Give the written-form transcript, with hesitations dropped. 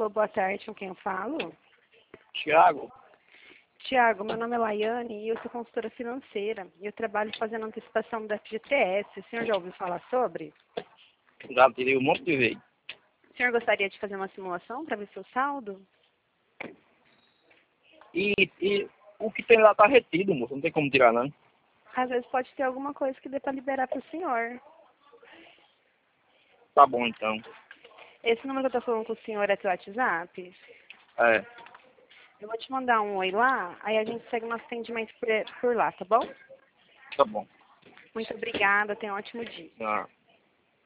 Alô, boa tarde, com quem eu falo? Tiago, Tiago, meu nome é Laiane e eu sou consultora financeira. E eu trabalho fazendo antecipação do FGTS. O senhor já ouviu falar sobre? já tirei um monte de vezes. O senhor gostaria de fazer uma simulação para ver seu saldo? E o que tem lá tá retido, moço. Não tem como tirar, não. Às vezes pode ter alguma coisa que dê para liberar para o senhor. Tá bom, então. Esse número que eu estou falando com o senhor é seu WhatsApp? É, Eu vou te mandar um oi lá, aí a gente segue nosso atendimento por lá, tá bom? tá bom. Muito obrigada, tenha um ótimo dia. Ah.